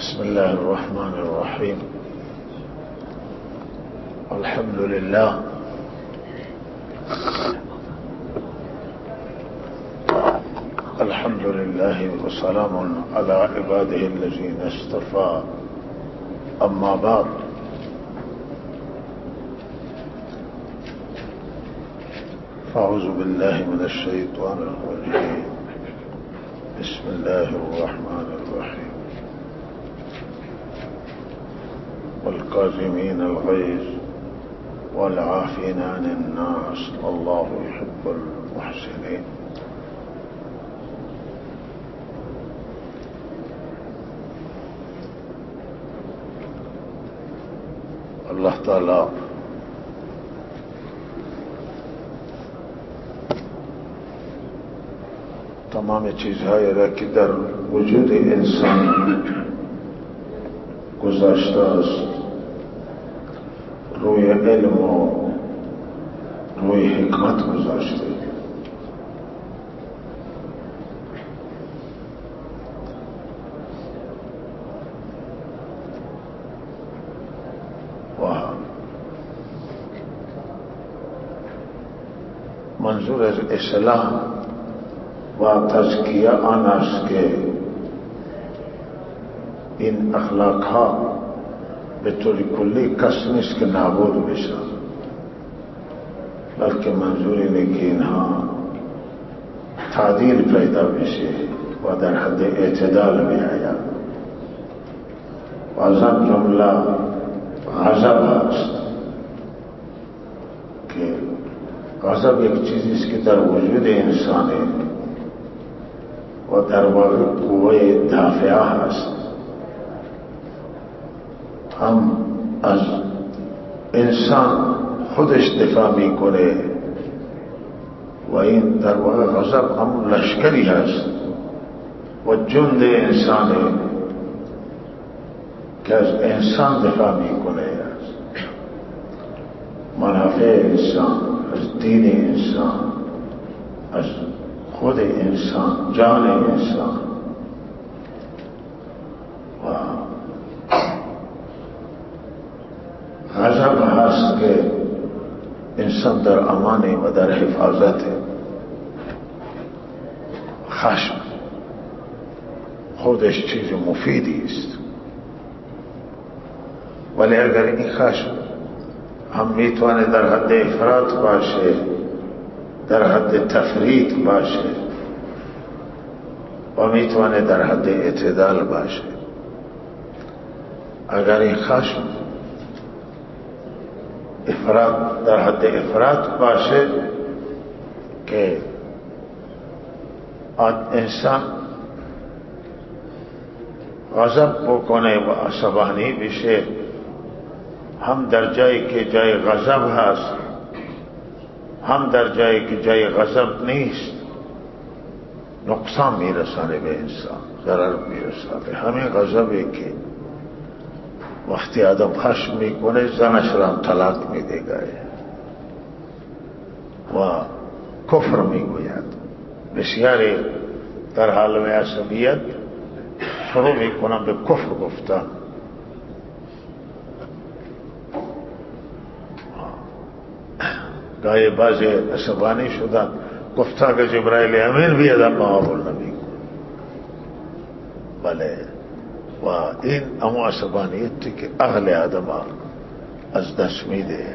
بسم الله الرحمن الرحيم. الحمد لله الحمد لله وسلام على عباده الذين اصطفى. أما بعد، فأعوذ بالله من الشيطان الرجيم. بسم الله الرحمن الرحيم. والكاظمين الغيظ والعافين عن الناس والله يحب المحسنين. اللہ تعالی تمام چیزهای را که در وجود انسان گذاشته است روی علم و روی حکمت گذاشته. منظور از اصلاح و تزکیه آن است که این اخلاق ها به طور کلی کس نیست که نابود بشن، بلکه منظور اینه که اینها تعدیل پیدا بشه و در حد اعتدال بیاید. و از آن جمله غضب هست که غضب یک چیزی است که در وجود انسانه و در واقع قوه دافعه هست. هم از انسان خودش دفاع میکنه و این در واقع غضب هم لشکری هست و جند انسانه که از انسان دفاع میکنه، از منافع انسان، از دین انسان، از خود انسان، جان انسان. و غضب هست که انسان در امان و در حفاظت. خشم خودش چیز مفیدی است، ولی اگر این خشم هم میتونه در حد افراط باشه، در حد تفریط باشه و میتونه در حد اعتدال باشه. اگر این خشم افراط در حد افراط باشه که انسان غضب بکنه و عصبانی بشه، هم در جایی که جای غضب هست هم در جایی که جای غضب نیست نقصان میرسانه به انسان، ضرر میرسانه. همین غضبی که وقتی آدم خشم میکنه زنش را هم طلاق میده و کفر میگوید. بسیاری در حال عصبیت شروع میکنن به کفر گفتن. گاهی بعضی عصبانی شدن گفتا که جبرائیل امین بیاد اما قبول نمیکنه. بله، و این اما عصبانیتی که عقل آدم از دست میده.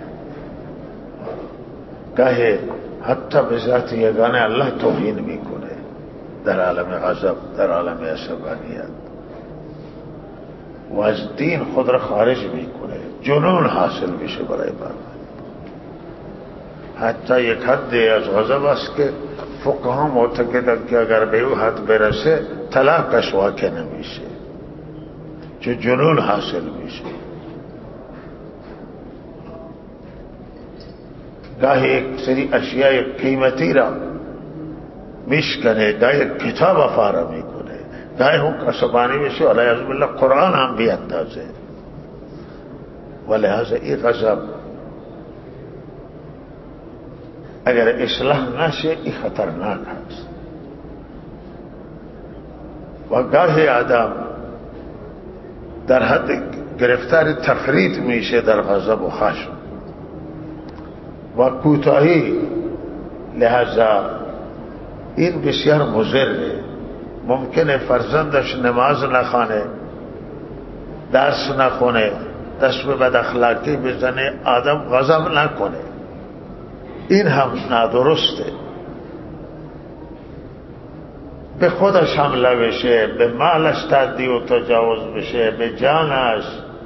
گاهی حتی به ذات یگانه الله توهین میکنه در عالم غضب، در عالم عصبانیت، و از دین خود را خارج میکنه. جنون حاصل میشه برای بنده. حتی یک حد از غضب است که فقها معتقدند که اگر به او حد برسه طلاقش واقع نمیشه، چه جنون حاصل میشه. گاهی یک سری اشیاء قیمتی را میشکنه، گاهی کتاب افاره میکنه، گاهی هم عصبانی میشه علیه بالله قرآن هم بیاندازه. و لحاظ این غضب اگر اصلاح نشه این خطرناک هست. و گاهی آدم در حد گرفتار تفرید میشه در غضب و خشم و کوتاهی. لہذا این بسیار مضره. ممکنه فرزندش نماز نخوانه، درس نخونه، دست به بد اخلاقی بزنه، آدم غضب نکنه، این هم نادرسته. به خودش حمله بشه، به مالش تعدی و تجاوز بشه، به جانش،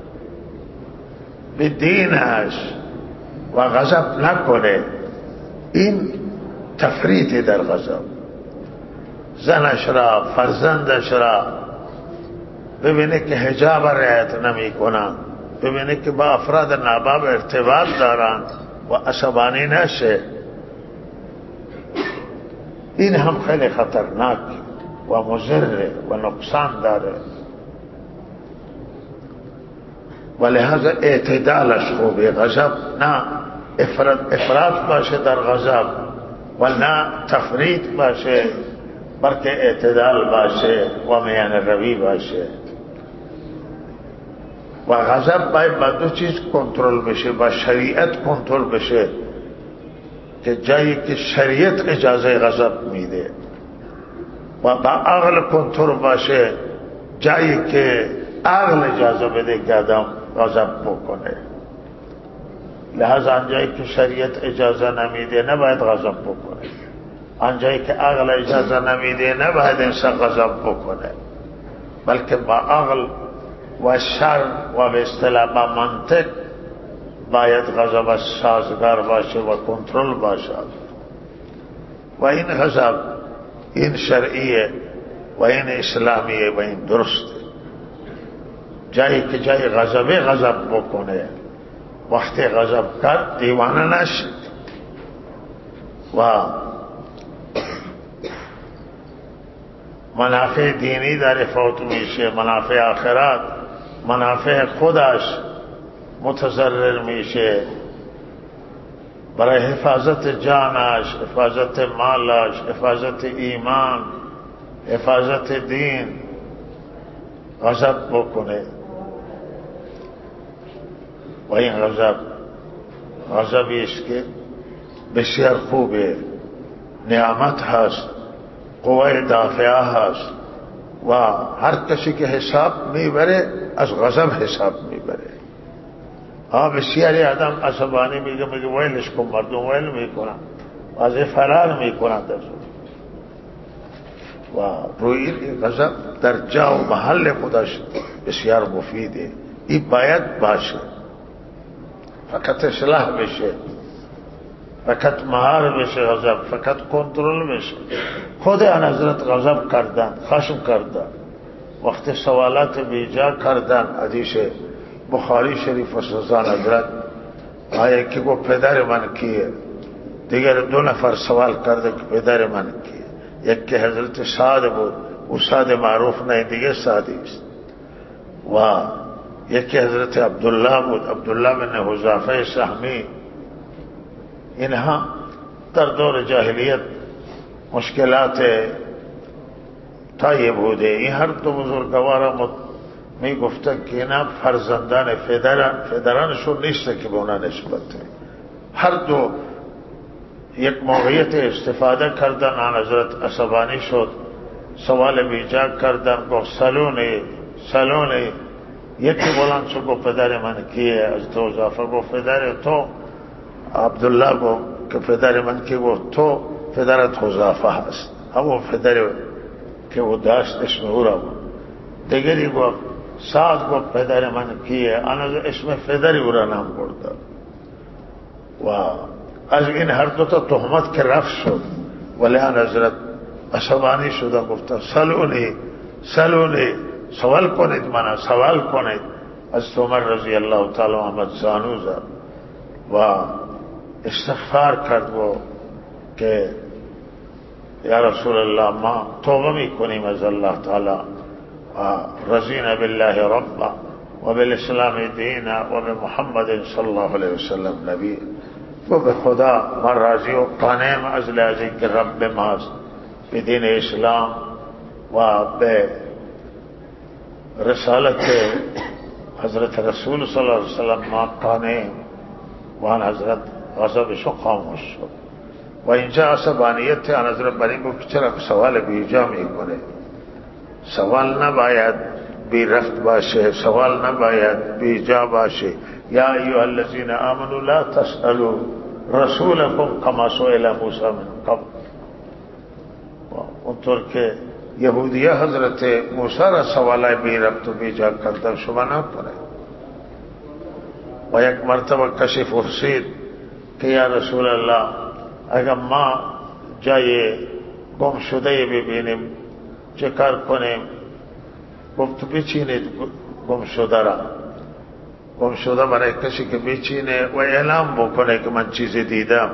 به دینش و غضب نکنه، این تفریط در غضب. زنش را، فرزندش را ببینه که حجاب رعایت نمی کنند، ببینه که با افراد ناباب ارتباط دارند و عصبانی نشه، این هم خیلی خطرناک و مضر و نقصان داره. و لحاظ اعتدالش خوبه. غضب نه افراط باشه در غضب و نه تفریط باشه، بلکه اعتدال باشه و میان روی باشه. و غضب باید با دو چیز کنترل بشه، با شریعت کنترل بشه که جایی که شریعت اجازه غضب میده، و با عقل کنترل باشه جایی که عقل اجازه بده که آدم غضب بکنه. لحاظ آنجایی که شریعت اجازه نمیده نباید غضب بکنه، آنجایی که عقل اجازه نمیده نباید انسان غضب بکنه، بلکه با عقل و شرع و به اصطلاح با منطق باید غضب سازگار باشه و کنترل باشد. و این غضب این شرعیه و این اسلامیه و این درسته. جایی که جای غضب بکنه، وقتی غضب کرد دیوانه نشد و منافع دینی در فوت میشه، منافع آخرت، منافع خودش متضرر میشه. برای حفاظت جانش، حفاظت مالش، حفاظت ایمان، حفاظت دین غضب بکنه. و این غضبی است که بسیار خوبه، نعمت هست، قوه دافعه هست و هر کسی که حساب میبره از غضب حساب میبره. بسیاری آدم عصبانی میگه ویلش کن، مردم ویل میکنن و از فرار میکنن در و روی این غضب در جا و محل خودش بسیار مفیده. این باید باشه، فقط اصلاح بشه، فقط مهار بشه غضب، فقط کنترل بشه. خود آن حضرت غضب کردن، خشم کردن، وقت سوالات بیجا کردن. حدیث بخاری شریف و سوزان حضرت آیا که گو پدر من کیه؟ دیگر دو نفر سوال کرده که پدر من کیه؟ یک که حضرت سعد بود، او سعد معروف نہیں، دیگر سعدی است. و یکی حضرت عبدالله بود، عبدالله بن حذافه سهمی. اینها در دور جاهلیت مشکلات طیب بوده. این هر دو بزرگوار می گفتن که اینا فرزندان فدرانشون نیست که به اونا نسبت. هر دو یک موقعیت استفاده کردن. آن حضرت عصبانی شد، سوال بیجا کردن، گفت سلونی. یکی بلند شد گفت پدر من کیه؟ از تو حذافه گفت پدر تو. عبدالله گفت که پدر من کیه؟ گفت تو پدرت حذافه هست، همون پدر که او داشت اسم او را بود. دیگری گفت سعد گفت پدر من کیه؟ آن اسم پدری او را نام برد. و از این هر دو تا تهمت که رفت شد، ولی آن حضرت عصبانی شد و گفت سلونی سوال کنید، منو سوال کنید. از عمر رضی الله تعالی عنه زانو زد و استغفار کرد و که یا رسول الله ما توبه میکنیم از الله تعالی، رضینا بالله ربا و بالاسلام دینا و بمحمد صلی الله علیه وسلم نبی. و به خدا من راضی و قانعم از لحاظی که رب ماست به دین اسلام و به رسالت حضرت رسول صلی الله علیه وسلم ماقانه وان حضرت غضبشو خاموش شد و اینجا عصبانیت آن حضرت بر این بود که چرا سوال بیجا میکنه. سوال نباید بی رفت باشه، سوال نباید بیجا باشه. یا ایها الذین آمنوا لا تسألوا رسولکم کما سئل موسی من قبل. اونطور که یهودیه حضرت موسی را سوالای بی ربط و بیجا کردن شما نکنه. و یک مرتبه کسی پرسید که یا رسول الله اگر ما جای گم شده ببینیم چه کار کنیم؟ گفت بچینید گم شده را. گم شده برای کسی که بچینه و اعلام بکنه که من چیزی دیدم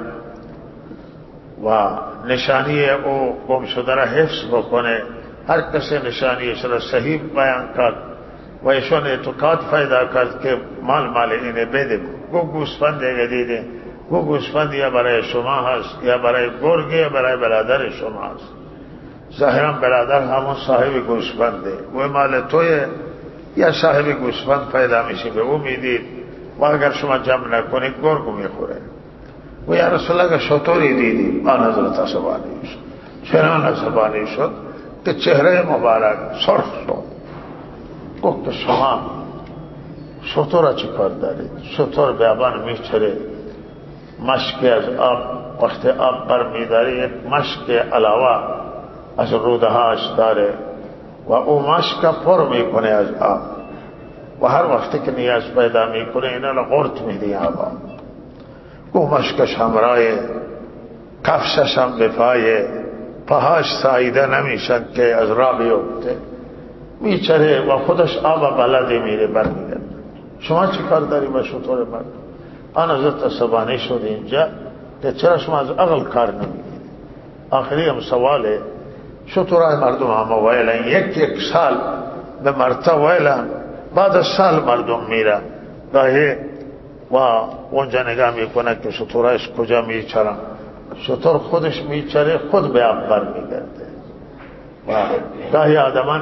و نشانی او گم شده را حفظ بکنه. هر کسی نشانیش را صحیح بیان کرد و ایشون اعتقاد پیدا کرد که مال اینه بده. گوسفند دیگه دیده، گوسفند یا برای شما هست یا برای گرگ یا برای برادر شما هست. ظاهرا برادر همون صاحب گوسفنده و مال توی یا صاحب گوسفند پیدا میشه به او میدید و اگر شما جمع نکنید گرگ میخوره. و یا رسول الله شطوری دیدیم. آن حضرت عصبانی شد. چنان عصبانی شد که چهره مبارک سرخ شد. گفت که شما شطور را چی کار دارید؟ شطور بیابان میچره، مشک از آب وقت آب برمیداره یک مشک علاوه از روده هاش داره و او مشک پر میکنه از آب و هر وقتی که نیاز پیدا میکنه اینا را غرط میدی آبا. گو مشکش همراهه، کفشش هم بپایه، پاهاش ساییده نمیشن که از راه بیفته، میچره و خودش آب بلده میره برمیگرد. شما چی کار داری با شطور مردم؟ آن حضرت عصبانی شد اینجا که چرا شما از عقل کار نمیگیرید؟ آخری هم سواله. شطورای مردم هم ویلن، یک سال به مرتب ویلن، بعد از سال مردم میرن گاهی و اونجا نگاه میکنه که شطورایش کجا میچرن. شطور خودش میچره خود به آب برمیگرده و گاهی آدمان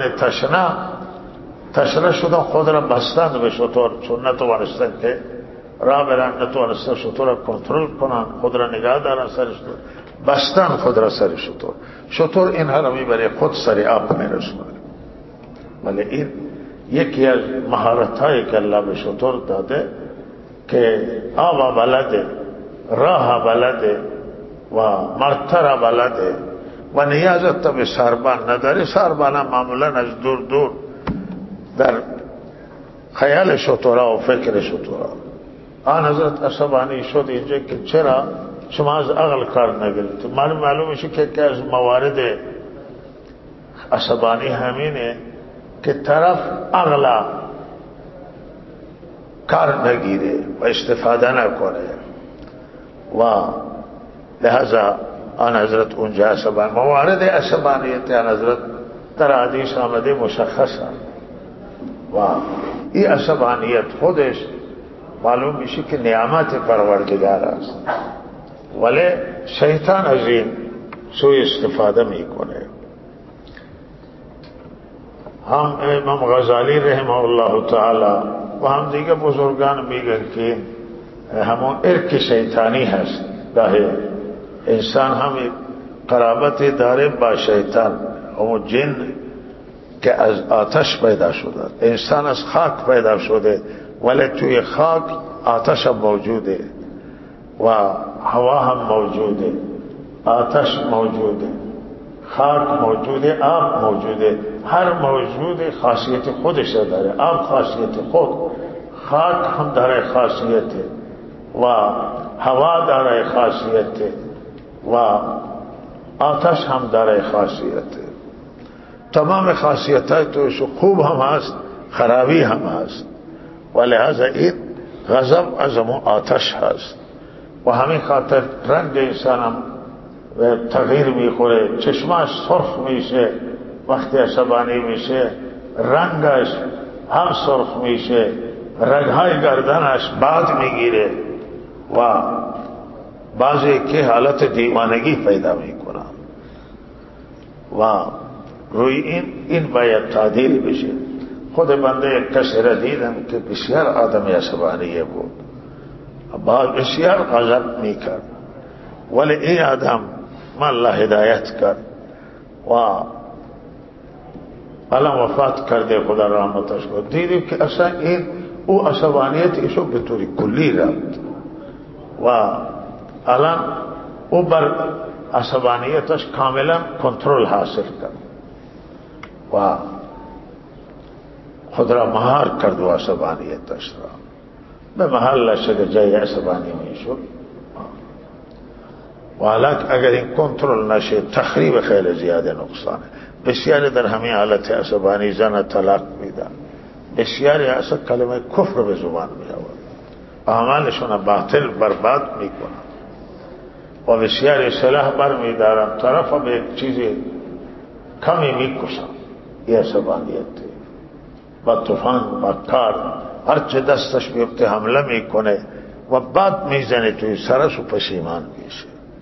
تشنه شدن خود را بستند به شطور، چون نتوانستن که راه برن، نتوانستن شطور را کنترل کنن، خود را نگاه دارن سر شطور، بستن خود را سر شطور. شطور اینها را میبره خود سر آب میرسونه. ولی این یکی از مهارت‌هایی که الله به شطور داده که آب بلده، راه بلده و مرتر بلده و نیازت به سربان نداره. سربان معمولا از دور در خیال شطورا و فکر شطورا. آن حضرت عصبانی شد اینجا که چرا شما از عقل کار نگیرید؟ معلوم میشه که از موارد عصبانی همینه که طرف عقل کار نگیره و استفاده نکنه و لہذا آن حضرت اونجا عصبانی. موارد عصبانیت آن حضرت در حدیث آمده مشخص و این عصبانیت خودش معلوم میشه که نعمت پروردگار است، ولی شیطان از این سوء استفاده میکنه. هم امام غزالی رحمه الله تعالی و هم دیگه بزرگان میگن که همون ارک شیطانی هست. گاهی انسان هم قرابت داره با شیطان. همون جن که از آتش پیدا شده، انسان از خاک پیدا شده ولی توی خاک آتش هم موجوده و هوا هم موجوده، آتش موجوده، خاک موجوده، آب موجوده. هر موجود خاصیت خودش داره. آب خاصیت خود، خاک هم داره خاصیت و هوا داره خاصیت و آتش هم داره خاصیت. تمام خاصیت های توش خوب هم هست، خرابی هم هست و لحاظا این غضب از همون آتش هست و همین خاطر رنگ انسان هم تغییر میخوره. چشماش سرخ میشه وقتی عصبانی میشه، رنگش هم سرخ میشه، رگهای گردنش باد میگیره و بعضی که حالت دیوانگی پیدا میکنن و روی این باید تعدیل بشه. خود بنده یک کسی را دیدم که بسیار آدم عصبانی بود، بسیار غضب میکرد، ولی این آدم ما الله هدایت کرد و الان وفات کرده، خدا رحمتش کرد. دیدیم که اصلا این او عصبانیت ایشو به طوری کلی رفت و الان او بر عصبانیتش کاملا کنترل حاصل کرد و خود را مهار کرد و عصبانیتش را به محلش که جای عصبانی میشد. ولیکن اگر این کنترل نشه تخریب خیلی زیاده نقصانه. بسیاری در همین حالت عصبانی زن طلاق میدن، بسیاری اصلا کلمه کفر به زبان میآورد، اعمالشون باطل برباد میکنن و بسیاری سلاح برمیدارن طرف به یک چیز کمی میکشن. این عصبانیت با طوفان با کار هرچه دستش بیفته حمله میکنه و بعد میزنه توی سرش و پشیمان میشه.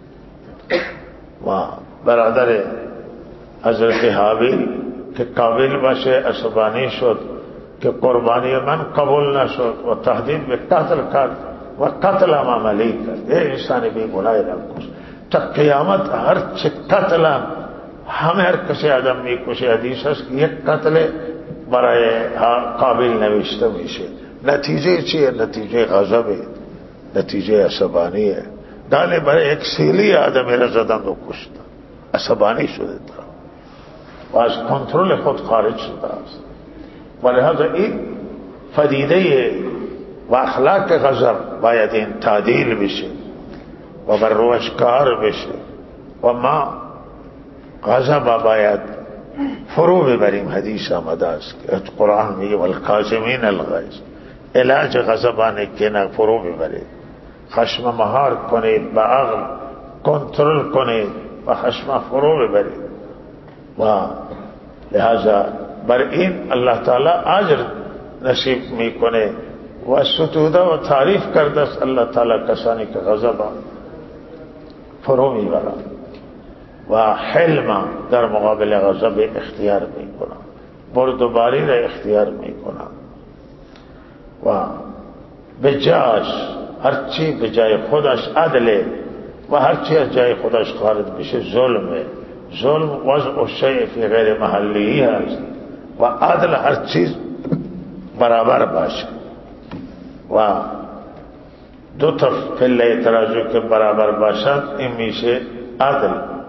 و برادر حضرت حابیل که قابل باشه عصبانی شد که قربانی من قبول نشد و تهدید به قتل کرد و قتل هم عملی کرد. یه انسان بی گناهی را کشت. تا قیامت هر چه قتل هم همه هر کسی آدم میکشه. حدیث هست که یک قتل برای قابل نوشته میشه. نتیجه چیه؟ نتیجه غضبه، نتیجه عصبانیه. داله برای یک سیلی آدم را زدن و کشتن، عصبانی شده و از کنترل خود خارج شده است. ولهذا این پدیده و اخلاق غضب باید این تعدیل بشه و بر روش کار بشه و ما غضب باید فرو ببریم. حدیث آمده است که قرآن میگه والکاظمین الغیظ، علاج غضبانه که نه فرو ببرید، خشم مهار کنید، با عقل کنترل کنید و خشم فرو ببرید و لہذا بر این الله تعالی اجر نصیب میکنه و ستوده و تعریف کرده است الله تعالی کسانی که غضب فرو میبرند و حلم در مقابل غضب اختیار میکنند، بردباری را اختیار میکنند و به جاش هرچی به جای خودش عدله و هرچی از جای خودش خارج بشه ظلمه. ظلم وضع الشیء فی غیر محلی هست و عدل هر چیز برابر باشه و دو تا پله ترازو که برابر باشد این میشه عدل.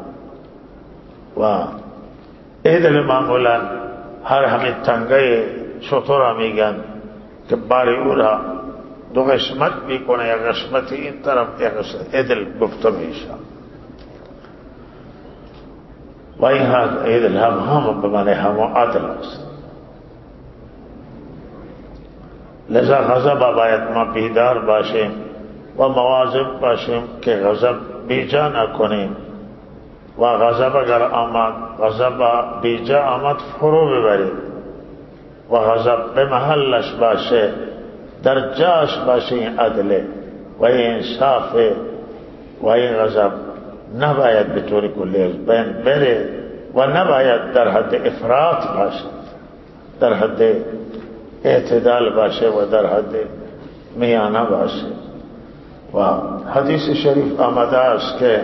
و عدل معمولا هر همین تنگه شطور میگن که باری او را دو قسمت میکنه، یا قسمت این طرف یا قسمت عدل گفته میشه و این عدل هم به معنی هم عدل است. لذا غضب باید ما بیدار باشیم و مواظب باشیم که غضب بیجا نکنیم و غضب اگر آمد، غضب بیجا آمد فرو ببریم و غضب به محلش باشه، در جاش باشه. این عدله و این انصافه و این غضب نباید به طور کلی از بین بره و نباید در حد افراط باشه، در حد اعتدال باشه و در حد میانه باشه. و حدیث شریف آمده است که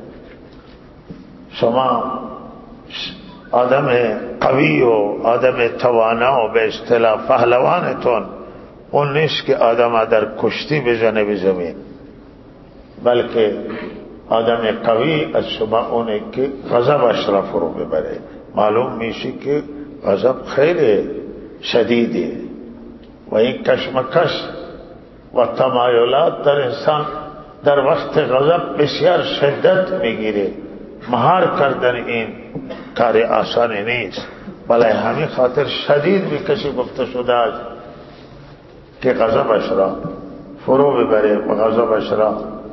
شما آدم قوی و آدم توانا و به اصطلاح پهلوانتون اون نیست که آدم در کشتی بزنه به زمین، بلکه آدم قوی از شما اونه که غضبش را فرو ببره. معلوم میشه که غضب خیلی شدیده و این کشمکش و تمایلات در انسان در وقت غضب بسیار شدت میگیره. مهار کردن این کار آسانی نیست، بلکه همین خاطر شدید به کسی گفته شده است که غضبش را فرو ببره و غضبش را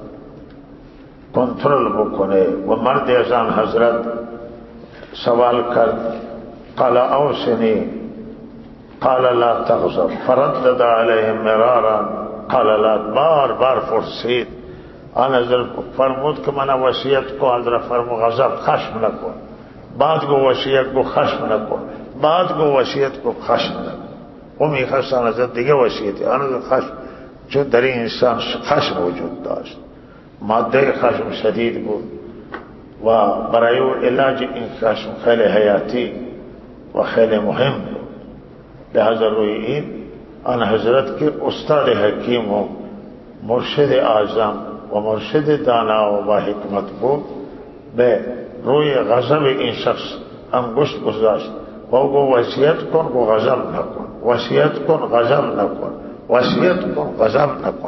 کنترل بکنه. و مرد از آن حضرت سوال کرد قال اوصنی قال لا تغضب فردد علیه مرارا قال لا، بار بار پرسید. آن حضرت فرمود که من وصیت کو، حضرت فرمود غضب خشم نکن. بعد گو وصیت کو خشم نکن، بعد گو وصیت کو خشم نکن. و میخواستن ازت دیگه وصیتی آن خشم، چون در این انسان خشم وجود داشت، ماده خشم شدید بود و برای علاج این خشم خیلی حیاتی و خیلی مهم بود. لہذا روی این آن حضرت که استاد حکیم و مرشد اعظم و مرشد دانا و با حکمت بود، به روی غضب این شخص انگشت گذاشت و گو وصیت کن گو غضب نکن، وصیت کن غضب نکن، وصیت کن غضب نکن.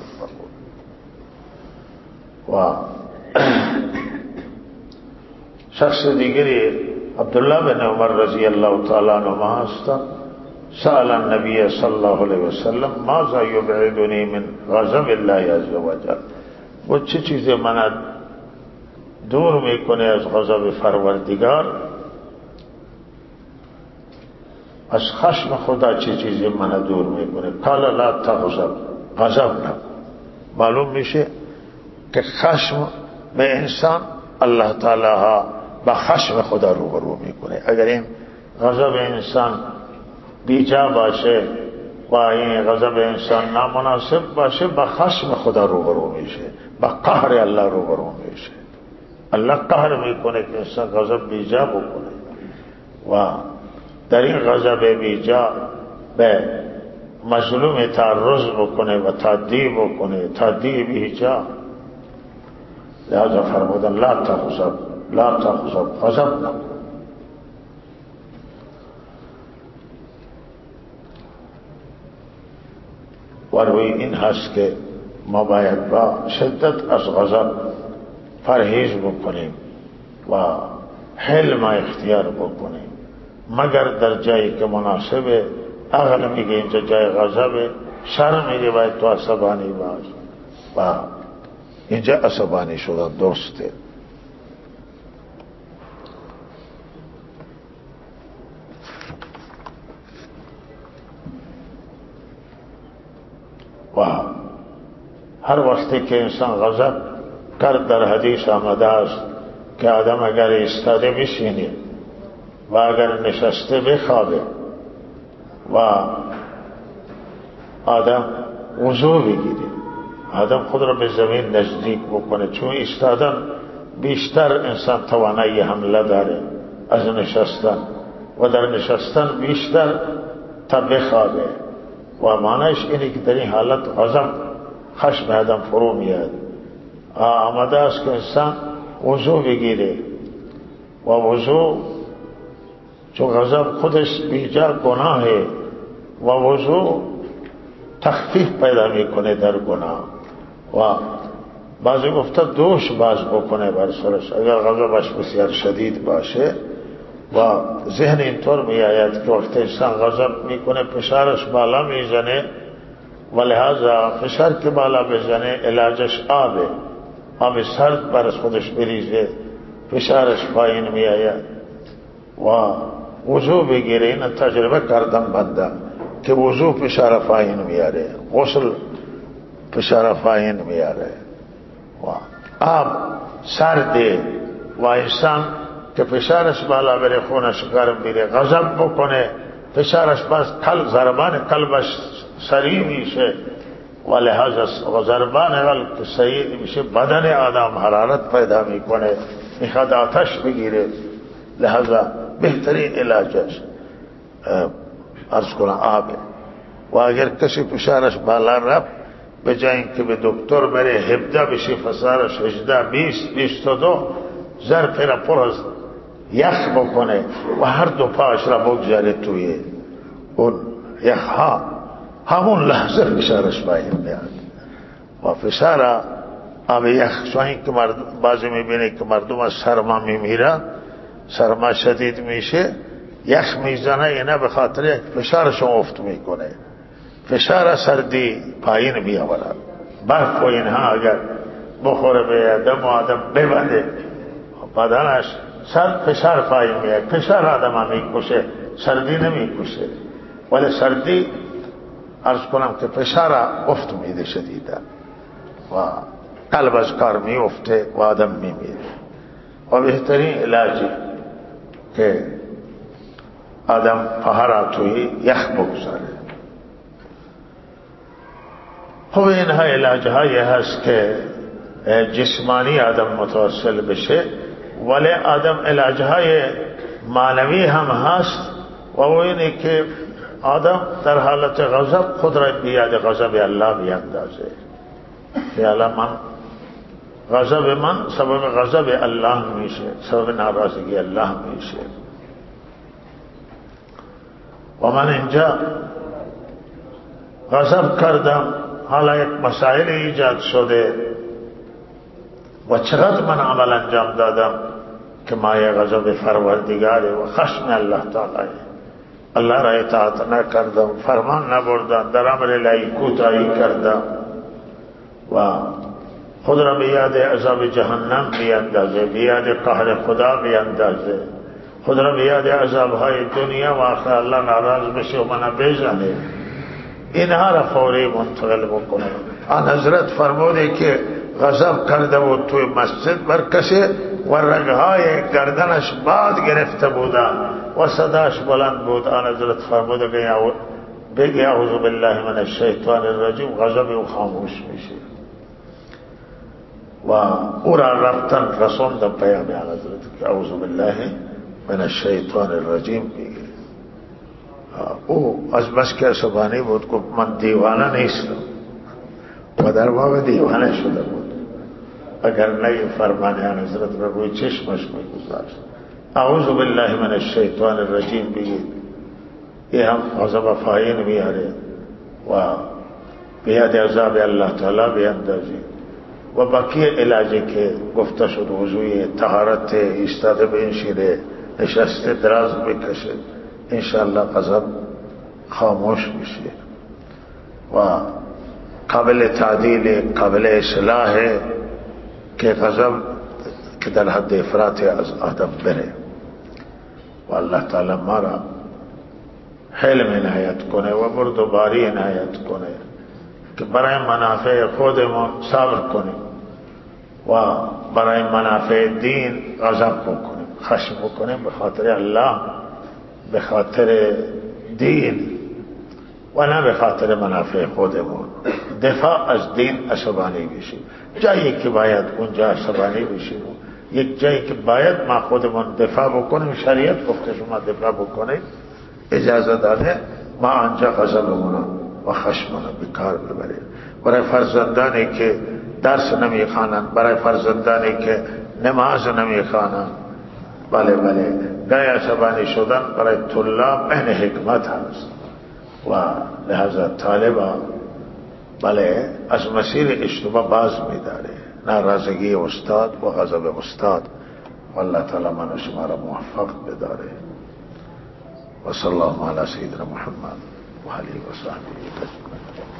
و شخص دیگری عبدالله بن عمر رضی اللہ تعالی عنہما هستند، سأل النبی صلی الله علیه وسلم ماذا یبعدنی من غضب الله عز وجل، و چه چیزی من دور میکنه از غضب پروردگار، از خشم خدا چه چیزی من دور میکنه؟ قال لا تغضب، غضب نکن. معلوم میشه که خشم به انسان الله تعالی ها با خشم خدا روبرو میکنه. اگر این غضب انسان بیجا باشه و این غضب انسان نامناسب باشه، با خشم خدا روبرو میشه، با قهر الله روبرو میشه. الله قهر میکنه که انسان غضب بیجا بکنه و در این غضب بیجا به مظلوم تعرض بکنه و تعدی بکنه، تعدی بیجا. لہذا فرمودن لا تغضب، لا تغضب، غضب نکن. و روی این هست که ما باید با شدت از غضب پرهیز بکنیم و حلم اختیار بکنیم، مگر در جایی که مناسبه. عقل میگه اینجا جای غضبه، شرم میگه باید تو عصبانی باش و اینجا عصبانی شدن درسته. و هر وقتی که انسان غضب کرد، در حدیث آمده است که آدم اگر ایستاده بشینه و اگر نشسته بخوابه و آدم وضو بگیره، آدم خود را به زمین نزدیک بکنه، چون ایستادن بیشتر انسان توانایی حمله داره از نشستن و در نشستن بیشتر تا بخوابه. و معنیش اینه که در این حالت غضب خشم آدم فرو میاد. آمده است که انسان وضو بگیره و وضو چون غضب خودش بیجا گناهه و وضو تخفیف پیدا میکنه در گناه و بعضی گفته دوش باز بکنه بر سرش اگر غضبش بسیار شدید باشه. و ذهن اینطور می آید که وقتی انسان غضب میکنه فشارش بالا میزنه و لہذا فشار که بالا بزنه علاجش آبه، آب سرد بر خودش بریزه، فشارش پایین می آید و وضو بگیره. این تجربه کردم بنده که وضو فشار پایین میاره، غسل فشار پایین میاره و آب سرده و انسان که فشارش بالا بره خونش گرم بیره غضب بکنه فشارش باز ضربان قلبش سریع میشه و لحاظ ضربان قلب که سریع میشه بدن آدم حرارت پیدا میکنه، میخواد آتش بگیره. لہذا بهترین علاجش عرض کنه آبه. و اگر کسی فشارش بالا رفت به جای اینکه به دکتر بره 17 بشه فشارش 18 20 22 ظرف را پر از یخ بکنه و هر دو پاش را بگذاره توی اون یخ ها، همون لحظه فشارش پایین میاد و فشار آب یخ شوین که بعضی میبینه که مردم از سرما میمیرن، سرما شدید میشه یخ میزنه، اینه به خاطر یک فشارش افت میکنه، فشار سردی پایین میآورد. برف و اینها اگر بخوره به آدم و آدم ببنده بدنش سرد فشار پایین میاد، فشار آدم میکشه، سردی نمیکشه. ولی سردی عرض کنم که فشار افت میده شدیده و قلب از کار میفته و آدم میمیره. و بهترین علاجی که آدم پاها را توی یخ بگذاره. خب اینها علاجهایی هست که جسمانی آدم متوسل بشه، ولی آدم علاجهای معنوی هم هست و او اینه که آدم در حالت غضب خود را بیاد غضب الله بیاندازه. حالا من غضب من سبب غضب الله میشه، سبب ناراضگی الله میشه. و من اینجا غضب کردم، حالا یک مسائل ایجاد شده و چقدر من عمل انجام دادم که مایه غضب پروردگار و خشم الله تعالی، الله را اطاعت نکردم، فرمان نبردم، در امر الهی کوتاهی کردم و خود را به یاد عذاب جهنم بیندازه، به یاد قهر خدا بیندازه، خود را به یاد عذابهای دنیا و آخر الله ناراض بشه و منو بزنه، اینها را فوری منتقل بکنه. آن حضرت فرموده که غضب کرده بود توی مسجد برکشه و رگهای گردنش باد گرفته بودن و صداش بلند بود. آن حضرت فرموده که بگی اعوذ بالله من الشیطان الرجیم، غضب او خاموش میشه. و او را رفتن رسوندن پیام آن حضرت که اعوذ بالله من الشیطان الرجیم بگی. او از بس که عصبانی بود که من دیوانه نیستم و در واقع دیوانه شده بود، اگر نه فرمان آن حضرت را روی چشمش میگذاشت. اعوذ بالله من الشیطان الرجیم بگید، یہ هم غضب فاین میاره و بیاد عذاب الله تعالی بیندازید. و باقی علاجی که گفته شد، وضوی، طهارت، ایستاده بنشینه، نشسته دراز بکشه، انشاءالله غضب خاموش میشه و قابل تعدیل، قابل اصلاح که غضب که در حد افراط از آدم بره و الله تعالی ما را حلم عنایت کنه و بردباری عنایت کنه که برای منافع خودمون صبر کنیم و برای منافع دین غضب بکنیم، خشم بکنیم به خاطر الله، به خاطر دین و نه به خاطر منافع خودمون. دفاع از دین عصبانی بشیم، جایی که باید اونجا عصبانی بشیم، یک جایی که باید ما خودمون دفاع بکنیم، شریعت گفته شما دفاع بکنیم، اجازه داده، ما آنجا غضبمون و خشممون بکار ببریم. برای فرزندانی که درس نمیخوانند، برای فرزندانی که نماز نمیخوانند، بله گای عصبانی شدن برای طلاب این حکمت هست و لحظه طالبا بله از مسیر اشتباه باز میداره، ناراضگی استاد و غضب استاد. والله تعالی من و شما را موفق بداره. و صلی الله علی سیدنا محمد و آله و صحبه اجمعین.